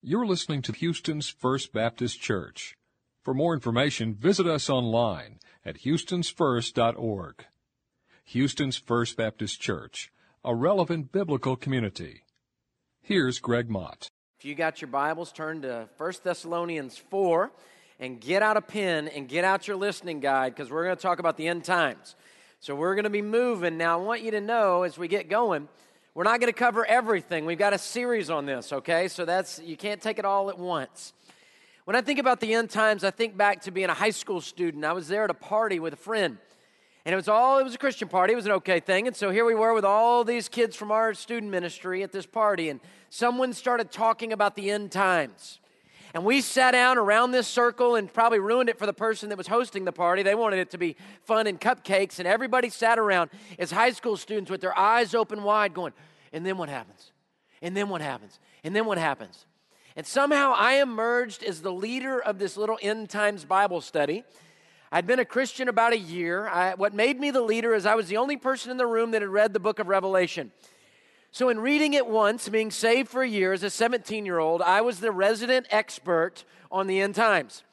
You're listening to Houston's First Baptist Church. For more information, visit us online at houstonsfirst.org. Houston's First Baptist Church, a relevant biblical community. Here's Greg Mott. If you got your Bibles, turn to 1 Thessalonians 4 and get out a pen and get out your listening guide, because we're going to talk about the end times. So we're going to be moving. Now, I want you to know as we get going, we're not going to cover everything. We've got a series on this, okay? So you can't take it all at once. When I think about the end times, I think back to being a high school student. I was there at a party with a friend. And it was a Christian party. It was an okay thing. And so here we were with all these kids from our student ministry at this party. And someone started talking about the end times. And we sat down around this circle and probably ruined it for the person that was hosting the party. They wanted it to be fun and cupcakes. And everybody sat around as high school students with their eyes open wide going, and then what happens? And then what happens? And then what happens? And somehow I emerged as the leader of this little end times Bible study. I'd been a Christian about a year. What made me the leader is I was the only person in the room that had read the book of Revelation. So in reading it once, being saved for a year as a 17-year-old, I was the resident expert on the end times.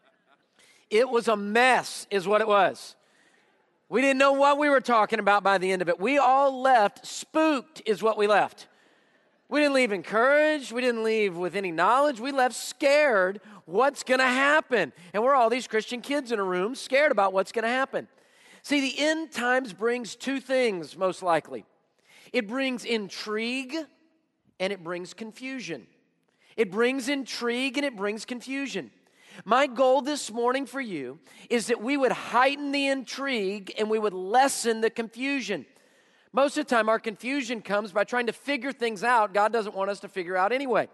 It was a mess, is what it was. We didn't know what we were talking about by the end of it. We all left spooked, is what we left. We didn't leave encouraged. We didn't leave with any knowledge. We left scared what's going to happen. And we're all these Christian kids in a room scared about what's going to happen. See, the end times brings two things, most likely. It brings intrigue and it brings confusion. It brings intrigue and it brings confusion. My goal this morning for you is that we would heighten the intrigue and we would lessen the confusion. Most of the time, our confusion comes by trying to figure things out God doesn't want us to figure out anyway.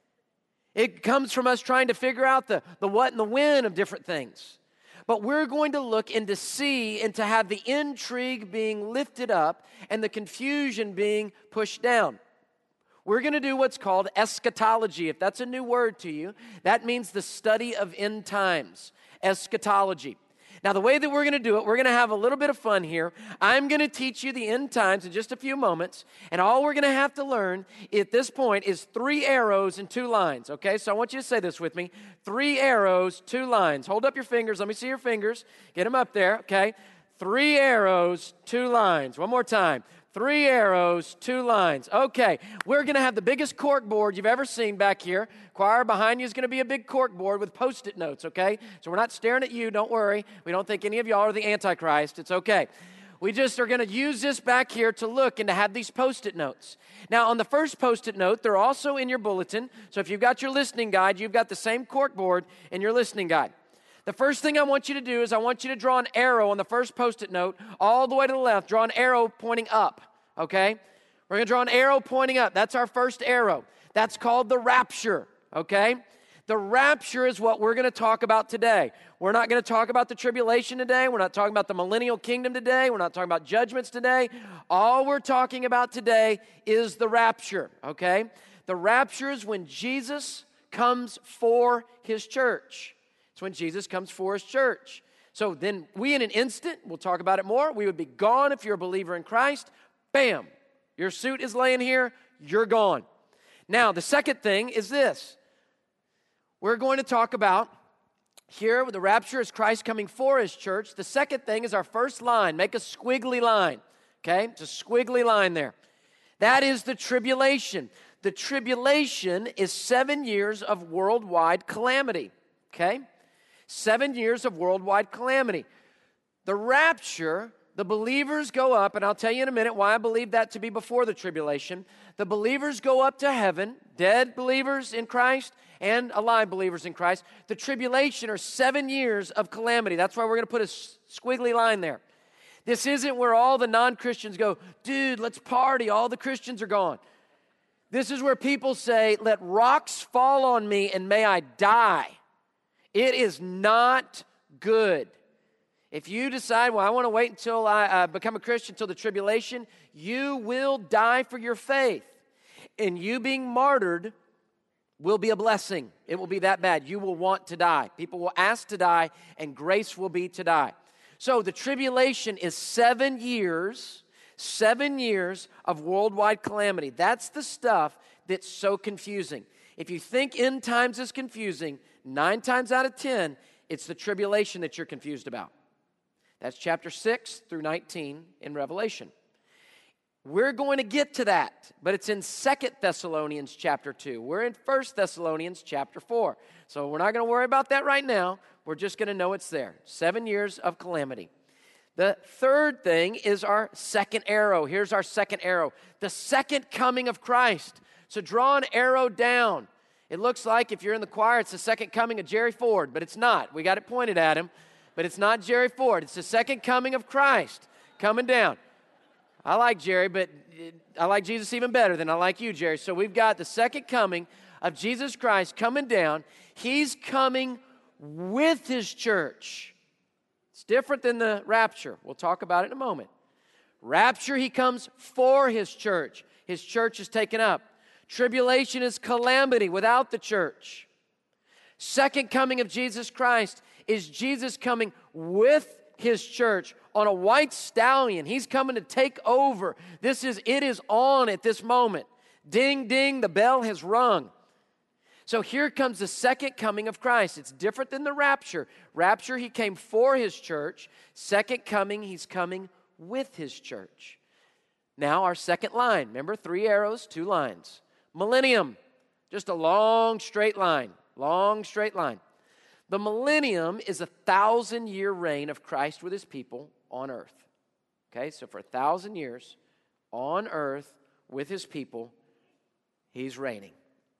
It comes from us trying to figure out the what and the when of different things. But we're going to look and to see and to have the intrigue being lifted up and the confusion being pushed down. We're going to do what's called eschatology. If that's a new word to you, that means the study of end times, eschatology. Now, the way that we're going to do it, we're going to have a little bit of fun here. I'm going to teach you the end times in just a few moments, and all we're going to have to learn at this point is 3 arrows and 2 lines, okay? So I want you to say this with me. 3 arrows, 2 lines. Hold up your fingers. Let me see your fingers. Get them up there, okay? 3 arrows, 2 lines. One more time. 3 arrows, 2 lines. Okay, we're going to have the biggest cork board you've ever seen back here. Choir, behind you is going to be a big cork board with Post-it notes, okay? So we're not staring at you, don't worry. We don't think any of y'all are the Antichrist. It's okay. We just are going to use this back here to look and to have these Post-it notes. Now, on the first Post-it note, they're also in your bulletin. So if you've got your listening guide, you've got the same cork board in your listening guide. The first thing I want you to do is I want you to draw an arrow on the first Post-it note all the way to the left. Draw an arrow pointing up, okay? We're going to draw an arrow pointing up. That's our first arrow. That's called the rapture, okay? The rapture is what we're going to talk about today. We're not going to talk about the tribulation today. We're not talking about the millennial kingdom today. We're not talking about judgments today. All we're talking about today is the rapture, okay? The rapture is when Jesus comes for his church. It's when Jesus comes for his church. So then we in an instant, we'll talk about it more, we would be gone if you're a believer in Christ. Bam, your suit is laying here, you're gone. Now, the second thing is this. We're going to talk about here, the rapture is Christ coming for his church. The second thing is our first line. Make a squiggly line, okay? It's a squiggly line there. That is the tribulation. The tribulation is 7 years of worldwide calamity, okay? 7 years of worldwide calamity. The rapture, the believers go up, and I'll tell you in a minute why I believe that to be before the tribulation. The believers go up to heaven, dead believers in Christ and alive believers in Christ. The tribulation are 7 years of calamity. That's why we're going to put a squiggly line there. This isn't where all the non-Christians go, dude, let's party, all the Christians are gone. This is where people say, let rocks fall on me and may I die. It is not good. If you decide, well, I want to wait until I become a Christian, until the tribulation, you will die for your faith. And you being martyred will be a blessing. It will be that bad. You will want to die. People will ask to die, and grace will be to die. So the tribulation is 7 years 7 years of worldwide calamity. That's the stuff that's so confusing. If you think end times is confusing, 9 times out of 10, it's the tribulation that you're confused about. That's chapter 6 through 19 in Revelation. We're going to get to that, but it's in 2 Thessalonians chapter 2. We're in 1 Thessalonians chapter 4. So we're not going to worry about that right now. We're just going to know it's there. 7 years of calamity. The third thing is our second arrow. Here's our second arrow. The second coming of Christ. So draw an arrow down. It looks like, if you're in the choir, it's the second coming of Jerry Ford, but it's not. We got it pointed at him, but it's not Jerry Ford. It's the second coming of Christ coming down. I like Jerry, but I like Jesus even better than I like you, Jerry. So we've got the second coming of Jesus Christ coming down. He's coming with his church. It's different than the rapture. We'll talk about it in a moment. Rapture, he comes for his church. His church is taken up. Tribulation is calamity without the church. Second coming of Jesus Christ is Jesus coming with his church on a white stallion. He's coming to take over. It is on at this moment. Ding, ding, the bell has rung. So here comes the second coming of Christ. It's different than the rapture. Rapture, he came for his church. Second coming, he's coming with his church. Now our second line. Remember, 3 arrows, 2 lines. Millennium, just a long straight line. Long straight line. The millennium is a 1,000-year reign of Christ with his people on earth. Okay, so for 1,000 years on earth with his people, he's reigning.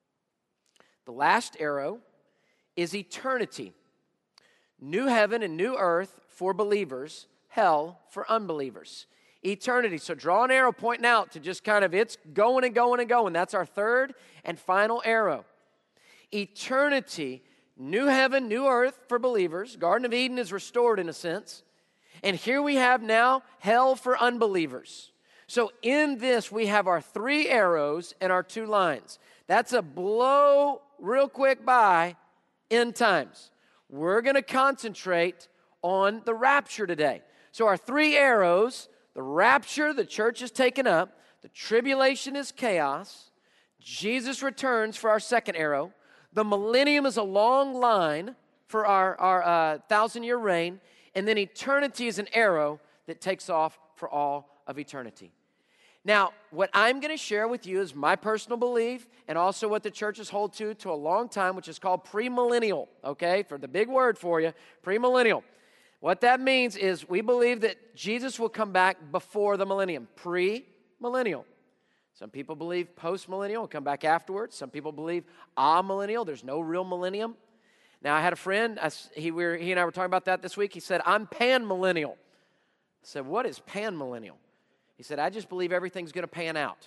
The last arrow is eternity. New heaven and new earth for believers, hell for unbelievers. Eternity. So draw an arrow pointing out to just kind of, it's going and going and going. That's our third and final arrow. Eternity. New heaven, new earth for believers. Garden of Eden is restored in a sense. And here we have now hell for unbelievers. So in this, we have our 3 arrows and our 2 lines. That's a blow real quick by end times. We're going to concentrate on the rapture today. So our 3 arrows, the rapture, the church is taken up. The tribulation is chaos. Jesus returns for our second arrow. The millennium is a long line for our 1,000-year reign. And then eternity is an arrow that takes off for all of eternity. Now, what I'm going to share with you is my personal belief and also what the churches hold to a long time, which is called premillennial, okay? For the big word for you, premillennial. What that means is we believe that Jesus will come back before the millennium, premillennial. Some people believe post-millennial will come back afterwards. Some people believe amillennial. There's no real millennium. Now, I had a friend, he and I were talking about that this week. He said, I'm panmillennial. I said, what is panmillennial? He said, I just believe everything's going to pan out.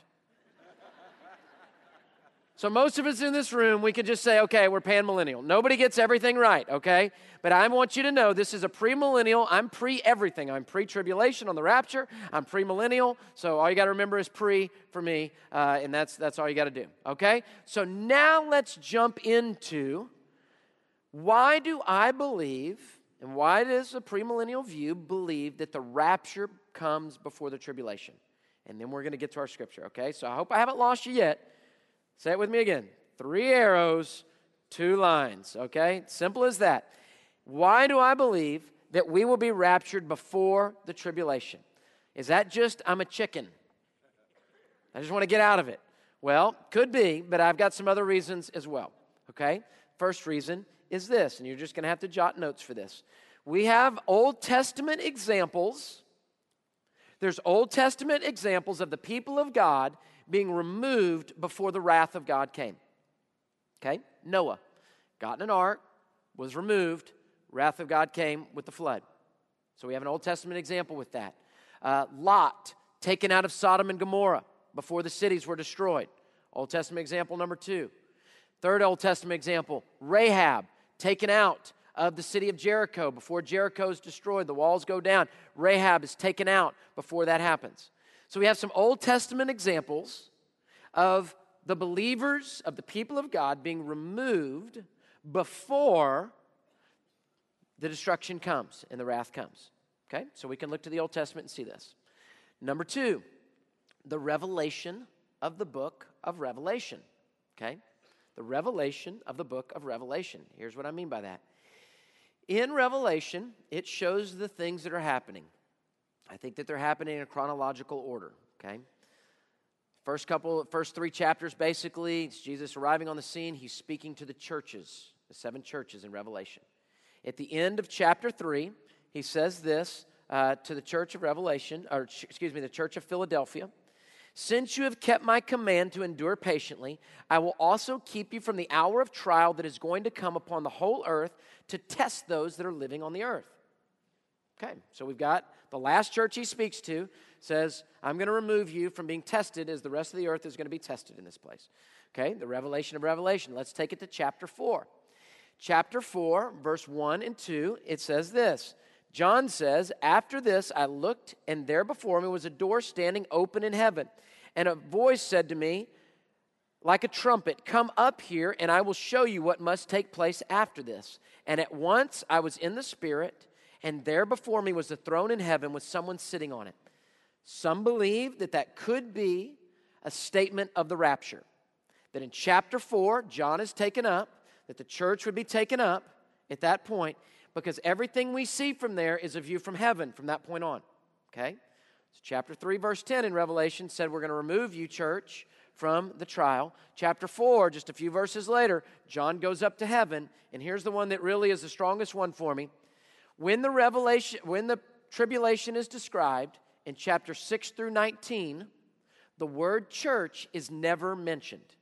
So most of us in this room, we could just say, okay, we're panmillennial. Nobody gets everything right, okay? But I want you to know this is a premillennial. I'm pre-everything. I'm pre-tribulation on the rapture. I'm premillennial. So all you got to remember is pre for me, and that's all you got to do, okay? So now let's jump into why do I believe, and why does a premillennial view believe that the rapture comes before the tribulation? And then we're going to get to our scripture, okay? So I hope I haven't lost you yet. Say it with me again. 3 arrows, 2 lines, okay? Simple as that. Why do I believe that we will be raptured before the tribulation? Is that just, I'm a chicken? I just want to get out of it. Well, could be, but I've got some other reasons as well, okay? First reason is this, and you're just going to have to jot notes for this. We have Old Testament examples. There's Old Testament examples of the people of God being removed before the wrath of God came. Okay? Noah got in an ark, was removed, wrath of God came with the flood. So we have an Old Testament example with that. Lot, taken out of Sodom and Gomorrah before the cities were destroyed. Old Testament example number 2. Third Old Testament example, Rahab, taken out of the city of Jericho before Jericho is destroyed. The walls go down. Rahab is taken out before that happens. So we have some Old Testament examples of the believers, of the people of God being removed before the destruction comes and the wrath comes. Okay? So we can look to the Old Testament and see this. Number 2, the revelation of the book of Revelation. Okay? the revelation of the book of Revelation. Here's what I mean by that. In Revelation, it shows the things that are happening. I think that they're happening in a chronological order, okay? First three chapters, basically, it's Jesus arriving on the scene. He's speaking to the churches, the 7 churches in Revelation. At the end of chapter 3, he says this to the church of Revelation, the church of Philadelphia. Since you have kept my command to endure patiently, I will also keep you from the hour of trial that is going to come upon the whole earth to test those that are living on the earth. Okay, so we've got the last church he speaks to says, I'm going to remove you from being tested as the rest of the earth is going to be tested in this place. Okay, the revelation of Revelation. Let's take it to chapter 4. Chapter 4, verse 1 and 2, it says this. John says, after this I looked, and there before me was a door standing open in heaven. And a voice said to me, like a trumpet, come up here, and I will show you what must take place after this. And at once I was in the Spirit, and there before me was a throne in heaven with someone sitting on it. Some believe that that could be a statement of the rapture. That in chapter 4, John is taken up, that the church would be taken up at that point, because everything we see from there is a view from heaven from that point on. Okay? So chapter 3, verse 10 in Revelation said, we're going to remove you, church, from the trial. Chapter 4, just a few verses later, John goes up to heaven, and here's the one that really is the strongest one for me. When the tribulation is described in chapter 6 through 19, the word church is never mentioned.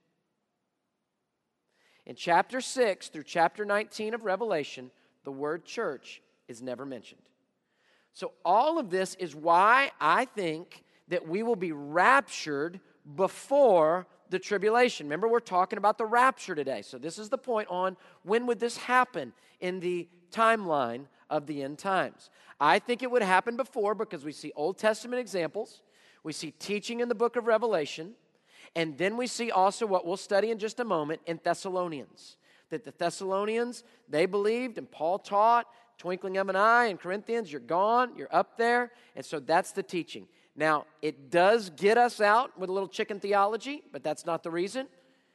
In chapter 6 through chapter 19 of Revelation, the word church is never mentioned. So all of this is why I think that we will be raptured before the tribulation. Remember, we're talking about the rapture today. So this is the point on when would this happen in the timeline of the end times. I think it would happen before because we see Old Testament examples. We see teaching in the book of Revelation. And then we see also what we'll study in just a moment in Thessalonians. That the Thessalonians, they believed and Paul taught, twinkling of an eye in Corinthians, you're gone, you're up there. And so that's the teaching. Now, it does get us out with a little chicken theology, but that's not the reason.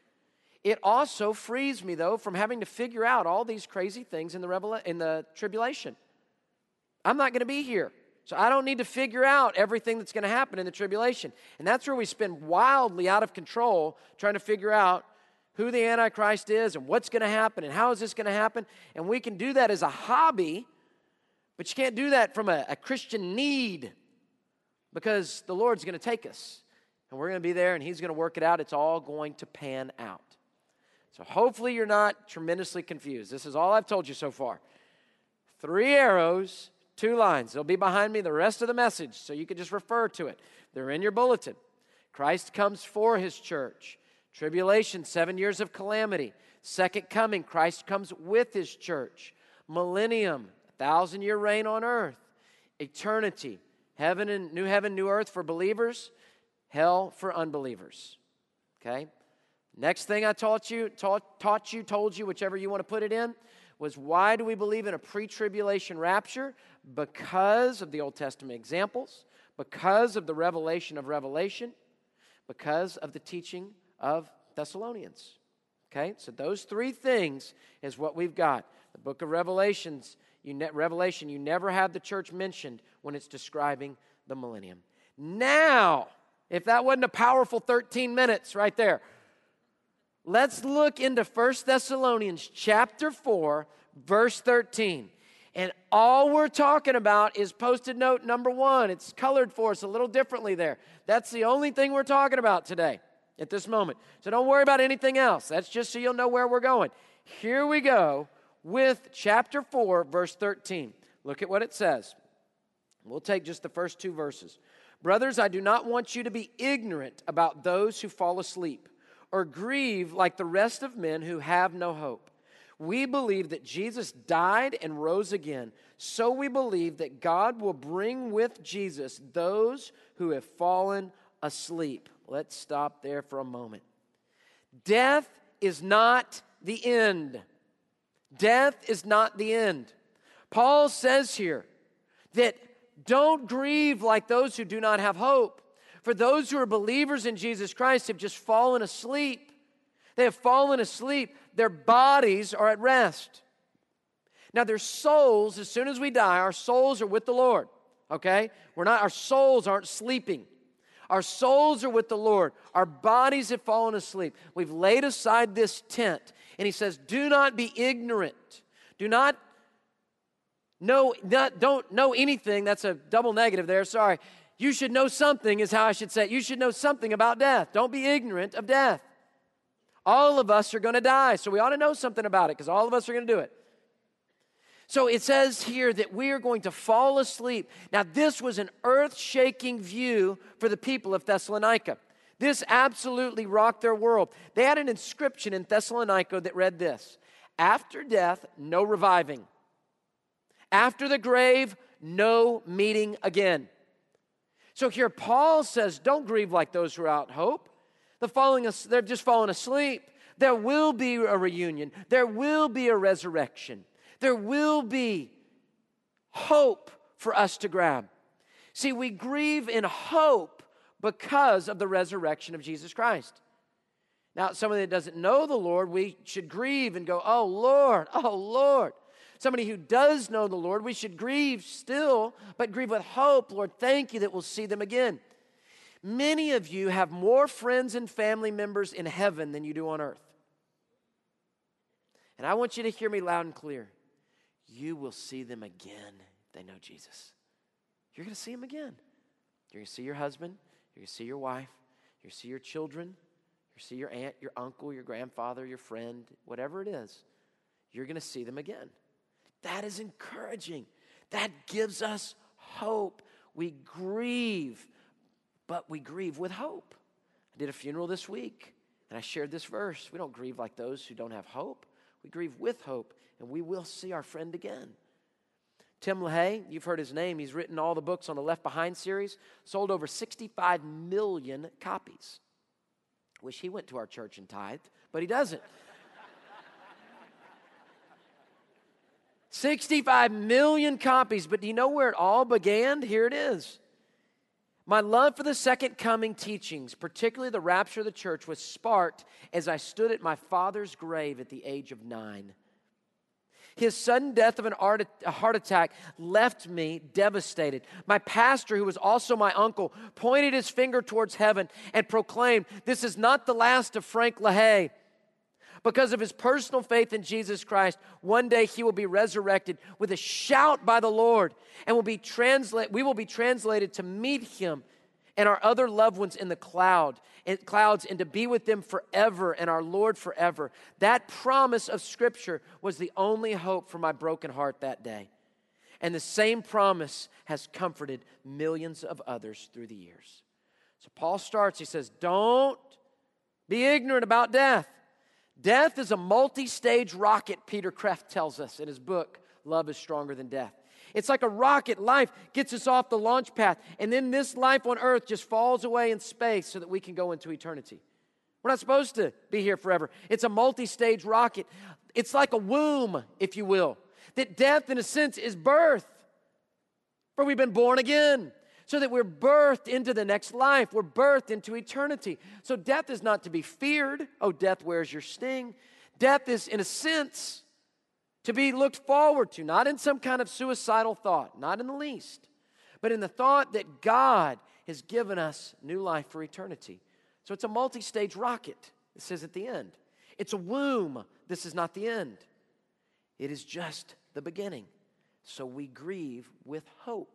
It also frees me, though, from having to figure out all these crazy things in the tribulation. I'm not going to be here, so I don't need to figure out everything that's going to happen in the tribulation. And that's where we spend wildly out of control trying to figure out who the Antichrist is and what's going to happen and how is this going to happen. And we can do that as a hobby, but you can't do that from a Christian need because the Lord's going to take us. And we're going to be there and He's going to work it out. It's all going to pan out. So hopefully you're not tremendously confused. This is all I've told you so far. 3 arrows, 2 lines. They'll be behind me the rest of the message, so you can just refer to it. They're in your bulletin. Christ comes for His church. Tribulation, 7 years of calamity. Second coming, Christ comes with His church. Millennium, 1,000-year reign on earth. Eternity, heaven, new earth for believers, hell for unbelievers. Okay? Next thing I told you, whichever you want to put it in, was why do we believe in a pre-tribulation rapture? Because of the Old Testament examples, because of the revelation of Revelation, because of the teaching of Thessalonians. Okay, so those 3 things is what we've got. The book of Revelation, you never have the church mentioned when it's describing the millennium. Now, if that wasn't a powerful 13 minutes right there, let's look into 1 Thessalonians chapter 4, verse 13. And all we're talking about is post-it note number 1. It's colored for us a little differently there. That's the only thing we're talking about today at this moment. So don't worry about anything else. That's just so you'll know where we're going. Here we go with chapter 4, verse 13. Look at what it says. We'll take just the first 2 verses. Brothers, I do not want you to be ignorant about those who fall asleep, or grieve like the rest of men who have no hope. We believe that Jesus died and rose again, so we believe that God will bring with Jesus those who have fallen asleep. Let's stop there for a moment. Death is not the end. Death is not the end. Paul says here that don't grieve like those who do not have hope. For those who are believers in Jesus Christ have just fallen asleep. They have fallen asleep. Their bodies are at rest. Now their souls, as soon as we die, our souls are with the Lord. Okay? Our souls aren't sleeping. Our souls are with the Lord. Our bodies have fallen asleep. We've laid aside this tent. And he says, do not be ignorant. Don't know anything. That's a double negative there. Sorry. You should know something is how I should say it. You should know something about death. Don't be ignorant of death. All of us are going to die. So we ought to know something about it because all of us are going to do it. So it says here that we are going to fall asleep. Now, this was an earth-shaking view for the people of Thessalonica. This absolutely rocked their world. They had an inscription in Thessalonica that read this: after death, no reviving. After the grave, no meeting again. So here Paul says, don't grieve like those who are out hope. They're just falling asleep. There will be a reunion. There will be a resurrection. There will be hope for us to grab. See, we grieve in hope because of the resurrection of Jesus Christ. Now, somebody that doesn't know the Lord, we should grieve and go, oh, Lord, oh, Lord. Somebody who does know the Lord, we should grieve still, but grieve with hope. Lord, thank you that we'll see them again. Many of you have more friends and family members in heaven than you do on earth. And I want you to hear me loud and clear. You will see them again if they know Jesus. You're going to see them again. You're going to see your husband. You're going to see your wife. You're going to see your children. You're going to see your aunt, your uncle, your grandfather, your friend, whatever it is. You're going to see them again. That is encouraging. That gives us hope. We grieve, but we grieve with hope. I did a funeral this week, and I shared this verse. We don't grieve like those who don't have hope. We grieve with hope, and we will see our friend again. Tim LaHaye, you've heard his name. He's written all the books on the Left Behind series, sold over 65 million copies. Wish he went to our church and tithed, but he doesn't. 65 million copies, but do you know where it all began? Here it is. My love for the second coming teachings, particularly the rapture of the church, was sparked as I stood at my father's grave at the age of 9. His sudden death of a heart attack left me devastated. My pastor, who was also my uncle, pointed his finger towards heaven and proclaimed, "This is not the last of Frank LaHaye." Because of his personal faith in Jesus Christ, one day he will be resurrected with a shout by the Lord, and we will be translated to meet him and our other loved ones in the clouds, and to be with them forever and our Lord forever. That promise of Scripture was the only hope for my broken heart that day. And the same promise has comforted millions of others through the years. So Paul starts, he says, don't be ignorant about death. Death is a multi-stage rocket, Peter Kreeft tells us in his book, Love is Stronger Than Death. It's like a rocket. Life gets us off the launch pad, and then this life on earth just falls away in space so that we can go into eternity. We're not supposed to be here forever. It's a multi-stage rocket. It's like a womb, if you will, that death, in a sense, is birth. For we've been born again, so that we're birthed into the next life. We're birthed into eternity. So death is not to be feared. Oh, death, where's your sting? Death is, in a sense, to be looked forward to, not in some kind of suicidal thought, not in the least, but in the thought that God has given us new life for eternity. So it's a multi-stage rocket, it says at the end. It's a womb. This is not the end. It is just the beginning. So we grieve with hope.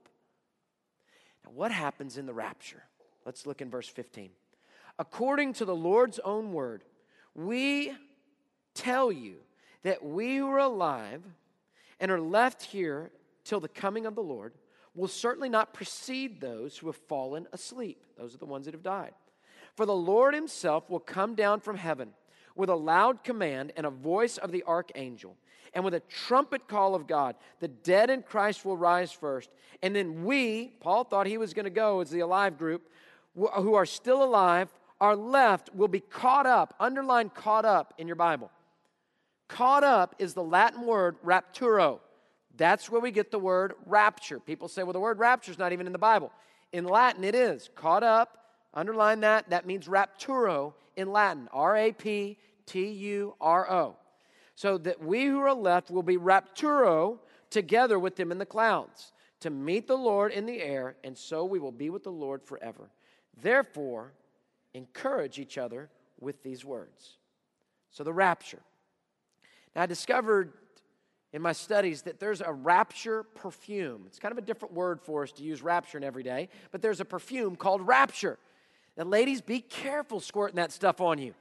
Now, what happens in the rapture? Let's look in verse 15. According to the Lord's own word, we tell you that we who are alive and are left here till the coming of the Lord will certainly not precede those who have fallen asleep. Those are the ones that have died. For the Lord himself will come down from heaven with a loud command and a voice of the archangel, and with a trumpet call of God. The dead in Christ will rise first, and then we, Paul thought he was going to go as the alive group, who are still alive, are left, will be caught up. Underline caught up in your Bible. Caught up is the Latin word rapturo. That's where we get the word rapture. People say, well, the word rapture is not even in the Bible. In Latin, it is. Caught up, underline that. That means rapturo in Latin. R-A-P-T-U-R-O. T-U-R-O. So that we who are left will be rapturo together with them in the clouds to meet the Lord in the air, and so we will be with the Lord forever. Therefore, encourage each other with these words. So the rapture. Now, I discovered in my studies that there's a rapture perfume. It's kind of a different word for us to use rapture in every day, but there's a perfume called rapture. Now, ladies, be careful squirting that stuff on you.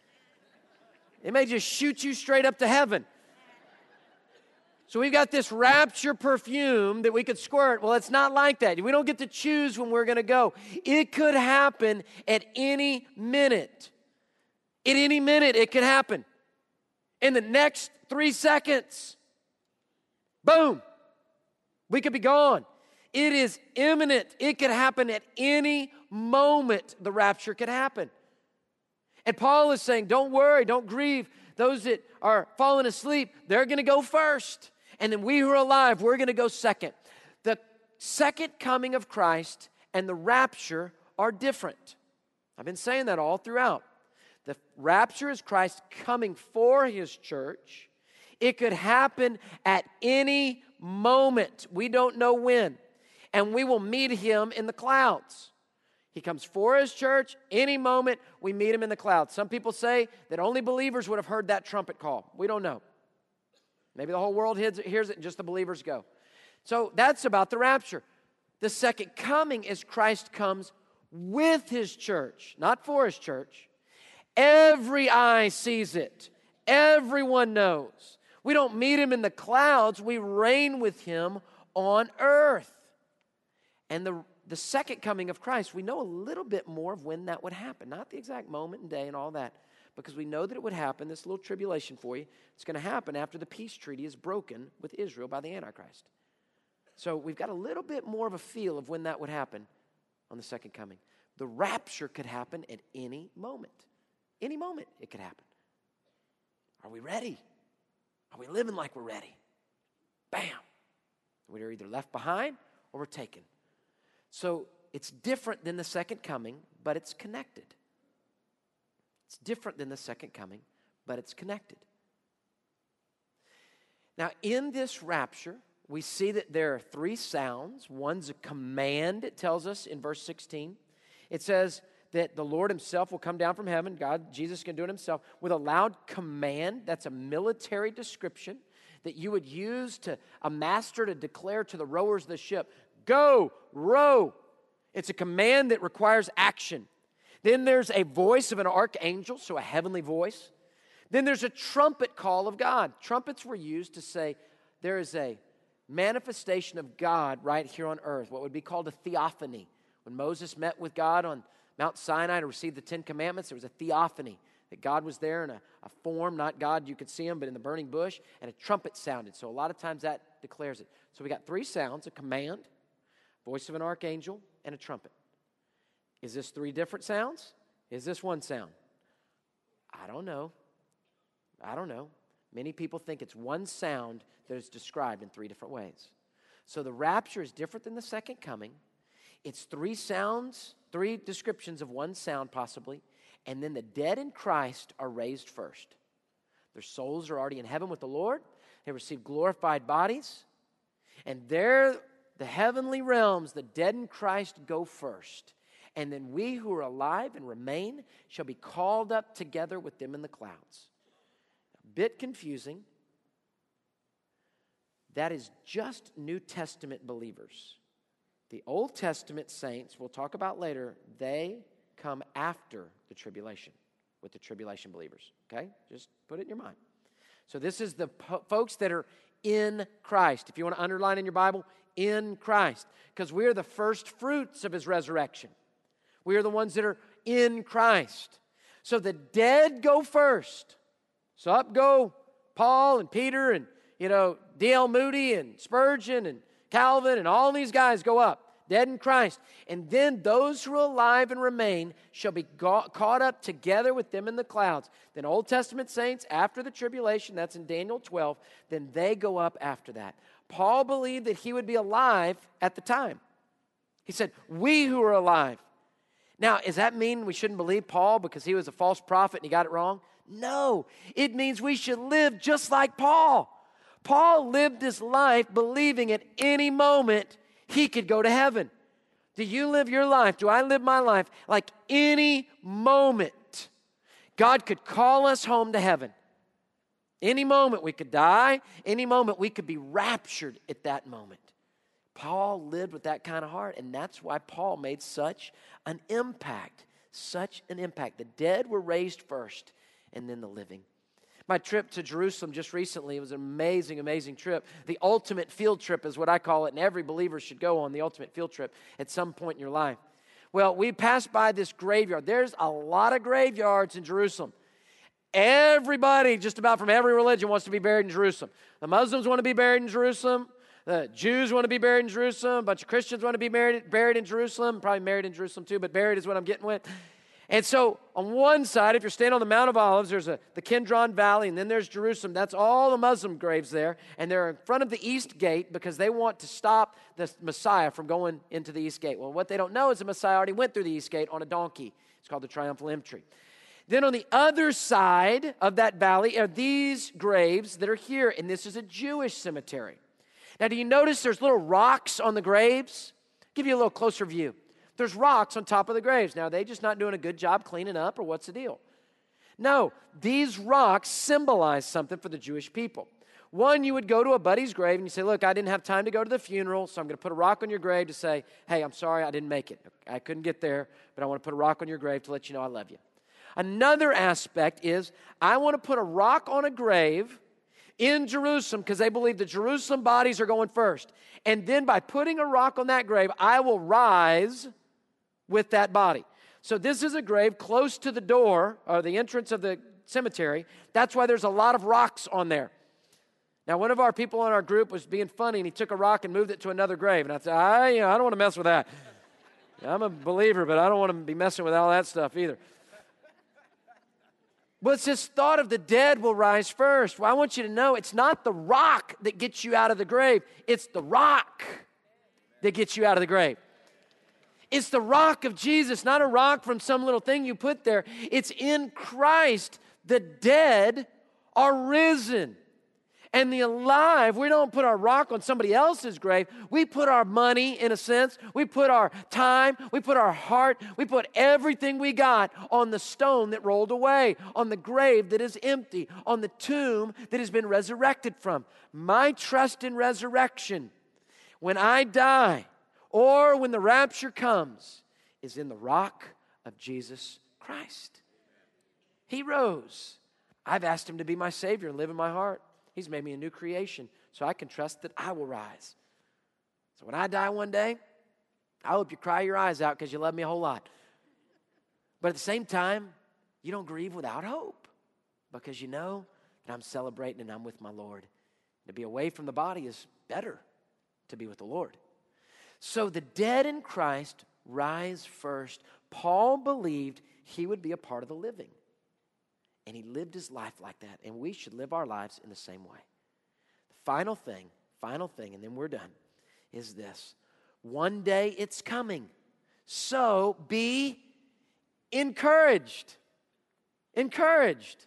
It may just shoot you straight up to heaven. So we've got this rapture perfume that we could squirt. Well, it's not like that. We don't get to choose when we're going to go. It could happen at any minute. At any minute, it could happen. In the next 3 seconds, boom, we could be gone. It is imminent. It could happen at any moment. The rapture could happen. And Paul is saying, don't worry, don't grieve. Those that are falling asleep, they're going to go first. And then we who are alive, we're going to go second. The second coming of Christ and the rapture are different. I've been saying that all throughout. The rapture is Christ coming for his church. It could happen at any moment. We don't know when. And we will meet him in the clouds. He comes for his church. Any moment, we meet him in the clouds. Some people say that only believers would have heard that trumpet call. We don't know. Maybe the whole world hears it and just the believers go. So that's about the rapture. The second coming is Christ comes with his church, not for his church. Every eye sees it. Everyone knows. We don't meet him in the clouds. We reign with him on earth. And the second coming of Christ, we know a little bit more of when that would happen. Not the exact moment and day and all that, because we know that it would happen. This little tribulation for you, it's going to happen after the peace treaty is broken with Israel by the Antichrist. So we've got a little bit more of a feel of when that would happen on the second coming. The rapture could happen at any moment. Any moment it could happen. Are we ready? Are we living like we're ready? Bam! We're either left behind or we're taken. So it's different than the second coming, but it's connected. It's different than the second coming, but it's connected. Now, in this rapture, we see that there are 3 sounds. One's a command, it tells us in verse 16. It says that the Lord himself will come down from heaven. God, Jesus can do it himself with a loud command. That's a military description that you would use to a master to declare to the rowers of the ship, go, row. It's a command that requires action. Then there's a voice of an archangel, so a heavenly voice. Then there's a trumpet call of God. Trumpets were used to say there is a manifestation of God right here on earth, what would be called a theophany. When Moses met with God on Mount Sinai to receive the 10 Commandments, there was a theophany, that God was there in a form, not God, you could see him, but in the burning bush, and a trumpet sounded. So a lot of times that declares it. So we got 3 sounds, a command, voice of an archangel, and a trumpet. Is this 3 different sounds? Is this one sound? I don't know. Many people think it's one sound that is described in 3 different ways. So the rapture is different than the second coming. It's 3 sounds, 3 descriptions of one sound possibly, and then the dead in Christ are raised first. Their souls are already in heaven with the Lord. They receive glorified bodies, and there, the heavenly realms, the dead in Christ go first. And then we who are alive and remain shall be called up together with them in the clouds. A bit confusing. That is just New Testament believers. The Old Testament saints, we'll talk about later, they come after the tribulation with the tribulation believers. Okay? Just put it in your mind. So this is the folks that are in Christ. If you want to underline in your Bible, in Christ. Because we are the first fruits of his resurrection. We are the ones that are in Christ. So the dead go first. So up go Paul and Peter and, D.L. Moody and Spurgeon and Calvin and all these guys go up. Dead in Christ. And then those who are alive and remain shall be caught up together with them in the clouds. Then Old Testament saints, after the tribulation, that's in Daniel 12, then they go up after that. Paul believed that he would be alive at the time. He said, we who are alive. Now, does that mean we shouldn't believe Paul because he was a false prophet and he got it wrong? No, it means we should live just like Paul. Paul lived his life believing at any moment he could go to heaven. Do you live your life? Do I live my life like any moment God could call us home to heaven? Any moment we could die, any moment we could be raptured at that moment. Paul lived with that kind of heart, and that's why Paul made such an impact. Such an impact. The dead were raised first, and then the living. My trip to Jerusalem just recently, it was an amazing, amazing trip. The ultimate field trip is what I call it, and every believer should go on the ultimate field trip at some point in your life. Well, we passed by this graveyard. There's a lot of graveyards in Jerusalem. Everybody, just about from every religion, wants to be buried in Jerusalem. The Muslims want to be buried in Jerusalem. The Jews want to be buried in Jerusalem. A bunch of Christians want to be buried in Jerusalem. Probably married in Jerusalem too, but buried is what I'm getting with. And so on one side, if you're standing on the Mount of Olives, there's the Kidron Valley, and then there's Jerusalem. That's all the Muslim graves there. And they're in front of the East Gate because they want to stop the Messiah from going into the East Gate. Well, what they don't know is the Messiah already went through the East Gate on a donkey. It's called the Triumphal Entry. Then on the other side of that valley are these graves that are here, and this is a Jewish cemetery. Now, do you notice there's little rocks on the graves? I'll give you a little closer view. There's rocks on top of the graves. Now, are they just not doing a good job cleaning up, or what's the deal? No, these rocks symbolize something for the Jewish people. One, you would go to a buddy's grave and you say, look, I didn't have time to go to the funeral, so I'm going to put a rock on your grave to say, hey, I'm sorry I didn't make it. I couldn't get there, but I want to put a rock on your grave to let you know I love you. Another aspect is I want to put a rock on a grave in Jerusalem because they believe the Jerusalem bodies are going first. And then by putting a rock on that grave, I will rise with that body. So this is a grave close to the door or the entrance of the cemetery. That's why there's a lot of rocks on there. Now, one of our people in our group was being funny, and he took a rock and moved it to another grave. And I said, I don't want to mess with that. I'm a believer, but I don't want to be messing with all that stuff either. But it's this thought of the dead will rise first. Well, I want you to know it's not the rock that gets you out of the grave. It's the rock that gets you out of the grave. It's the rock of Jesus, not a rock from some little thing you put there. It's in Christ. The dead are risen. And the alive, we don't put our rock on somebody else's grave. We put our money, in a sense. We put our time. We put our heart. We put everything we got on the stone that rolled away, on the grave that is empty, on the tomb that has been resurrected from. My trust in resurrection, when I die or when the rapture comes, is in the rock of Jesus Christ. He rose. I've asked him to be my Savior and live in my heart. He's made me a new creation, so I can trust that I will rise. So when I die one day, I hope you cry your eyes out because you love me a whole lot. But at the same time, you don't grieve without hope because you know that I'm celebrating and I'm with my Lord. To be away from the body is better to be with the Lord. So the dead in Christ rise first. Paul believed he would be a part of the living. And he lived his life like that. And we should live our lives in the same way. The final thing, and then we're done, is this. One day it's coming. So be encouraged. Encouraged.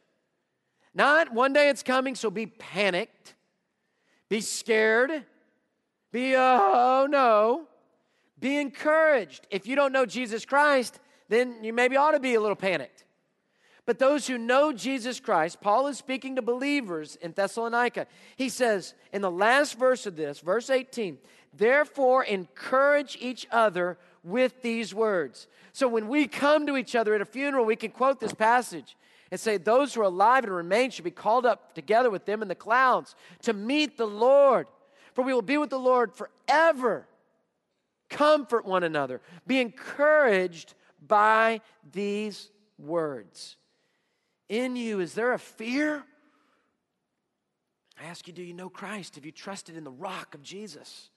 Not one day it's coming, so be panicked. Be scared. Be, oh no. Be encouraged. If you don't know Jesus Christ, then you maybe ought to be a little panicked. But those who know Jesus Christ, Paul is speaking to believers in Thessalonica. He says in the last verse of this, verse 18, therefore encourage each other with these words. So when we come to each other at a funeral, we can quote this passage and say, those who are alive and remain should be called up together with them in the clouds to meet the Lord. For we will be with the Lord forever. Comfort one another. Be encouraged by these words. In you, is there a fear? I ask you, do you know Christ? Have you trusted in the rock of Jesus?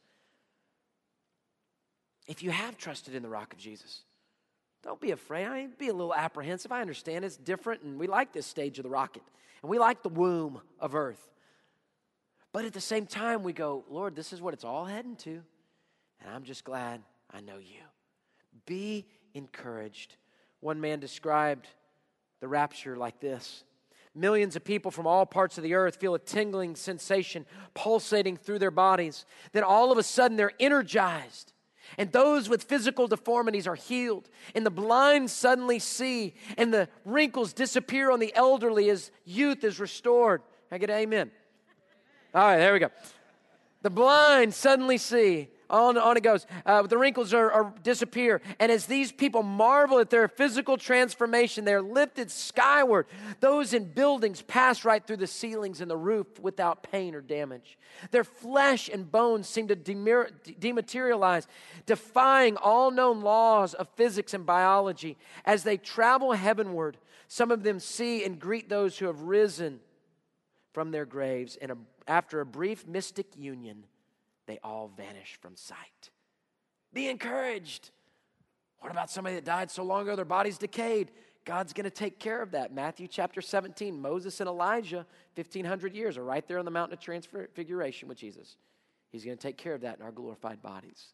If you have trusted in the rock of Jesus, don't be afraid. I mean, be a little apprehensive. I understand it's different, and we like this stage of the rocket, and we like the womb of earth. But at the same time, we go, Lord, this is what it's all heading to, and I'm just glad I know you. Be encouraged. One man described the rapture like this. Millions of people from all parts of the earth feel a tingling sensation pulsating through their bodies. Then all of a sudden they're energized. And those with physical deformities are healed. And the blind suddenly see. And the wrinkles disappear on the elderly as youth is restored. Can I get an amen? All right, there we go. The blind suddenly see. On it goes. The wrinkles disappear. And as these people marvel at their physical transformation, they're lifted skyward. Those in buildings pass right through the ceilings and the roof without pain or damage. Their flesh and bones seem to dematerialize, defying all known laws of physics and biology. As they travel heavenward, some of them see and greet those who have risen from their graves. And after a brief mystic union, they all vanish from sight. Be encouraged. What about somebody that died so long ago their body's decayed? God's going to take care of that. Matthew chapter 17, Moses and Elijah, 1,500 years, are right there on the mountain of transfiguration with Jesus. He's going to take care of that in our glorified bodies.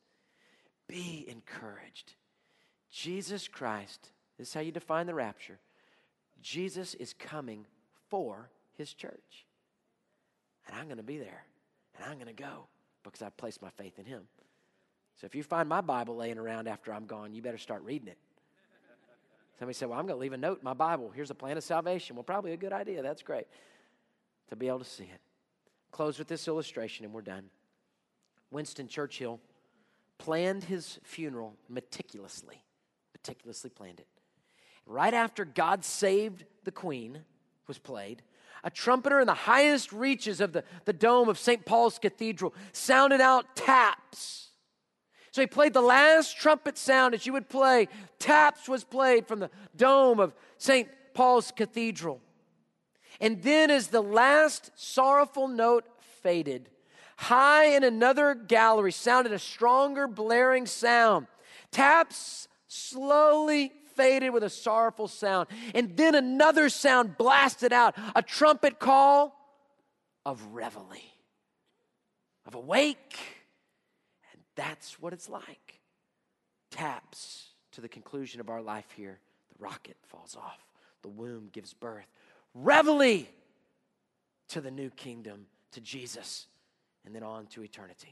Be encouraged. Jesus Christ, this is how you define the rapture. Jesus is coming for his church. And I'm going to be there. And I'm going to go. Because I've placed my faith in him. So if you find my Bible laying around after I'm gone, you better start reading it. Somebody said, well, I'm going to leave a note in my Bible. Here's a plan of salvation. Well, probably a good idea. That's great to be able to see it. Close with this illustration and we're done. Winston Churchill planned his funeral meticulously planned it. Right after God Saved the Queen was played, a trumpeter in the highest reaches of the dome of St. Paul's Cathedral sounded out taps. So he played the last trumpet sound as you would play. Taps was played from the dome of St. Paul's Cathedral. And then as the last sorrowful note faded, high in another gallery sounded a stronger blaring sound. Taps slowly faded with a sorrowful sound. And then another sound blasted out, a trumpet call of reveille, of awake. And that's what it's like. Taps to the conclusion of our life here. The rocket falls off. The womb gives birth. Reveille to the new kingdom, to Jesus, and then on to eternity.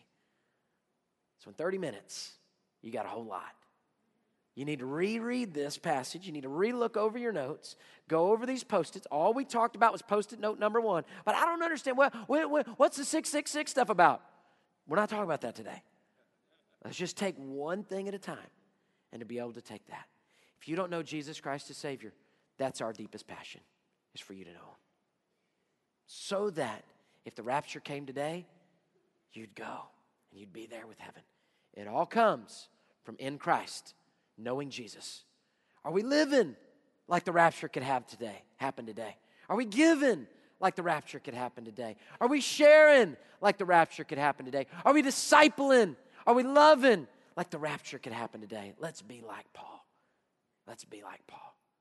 So in 30 minutes, you got a whole lot. You need to reread this passage. You need to relook over your notes. Go over these Post-its. All we talked about was Post-it note number 1. But I don't understand. What's the 666 stuff about? We're not talking about that today. Let's just take one thing at a time and to be able to take that. If you don't know Jesus Christ as Savior, that's our deepest passion, is for you to know Him. So that if the rapture came today, you'd go and you'd be there with heaven. It all comes from in Christ, knowing Jesus. Are we living like the rapture could happen today? Are we giving like the rapture could happen today? Are we sharing like the rapture could happen today? Are we discipling? Are we loving like the rapture could happen today? Let's be like Paul. Let's be like Paul.